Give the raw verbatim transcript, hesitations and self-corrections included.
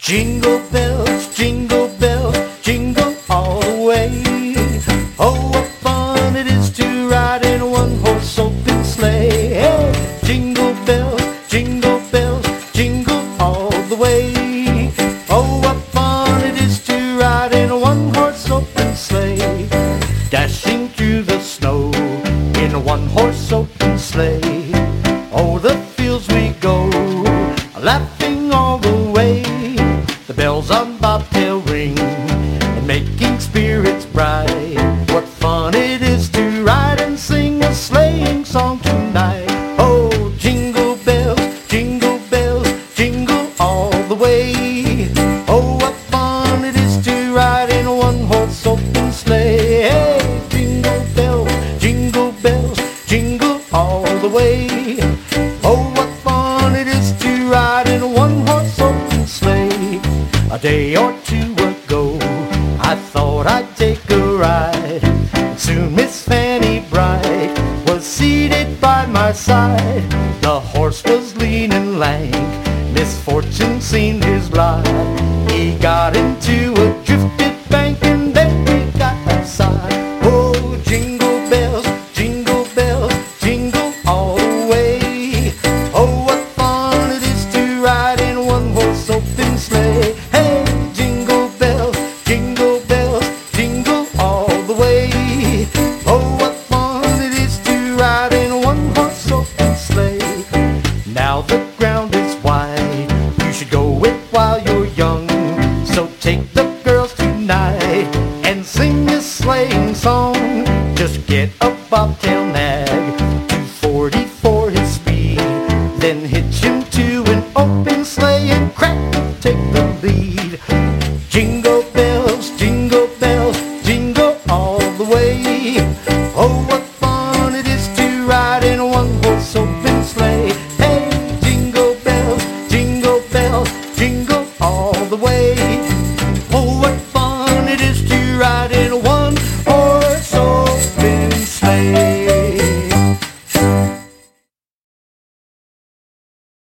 Jingle bells, jingle bells, jingle all the way. Oh, what fun it is to ride in a one-horse open sleigh. Hey, jingle bells, jingle bells, jingle all the way. Oh, what fun it is to ride in a one-horse open sleigh. Dashing through the snow in a one-horse open sleigh. Oh, the fields we go, laughing all the way. The bells on bobtail ring and making spirits bright. What fun it is to ride and sing a sleighing song tonight. Oh, jingle bells, jingle bells, jingle all the way. Oh, what fun it is to ride in a one-horse open sleigh. Hey, jingle bells, jingle bells, jingle all the way. Oh, what fun it is to ride in a one-horse open sleigh. A day or two ago, I thought I'd take a ride. And soon Miss Fanny Bright was seated by my side. The horse was lean and lank, misfortune seemed his lot. He got into a drifted bank and then we got outside. Oh, jingle bells, jingle bells, jingle all the way. Oh, what fun it is to ride in a one-horse open sleigh. Hey, jingle bells, jingle bells, jingle all the way. Oh, what fun it is to ride in a one-horse open sleigh. Now the ground is wide, you should go it while you're young. So take the girls tonight and sing this sleighing song. Just get a bobtail nag, two forty for his speed. Then hitch him to an open sleigh and crack, take the lead. Jingle bells, jingle bells, jingle all the way. Oh, what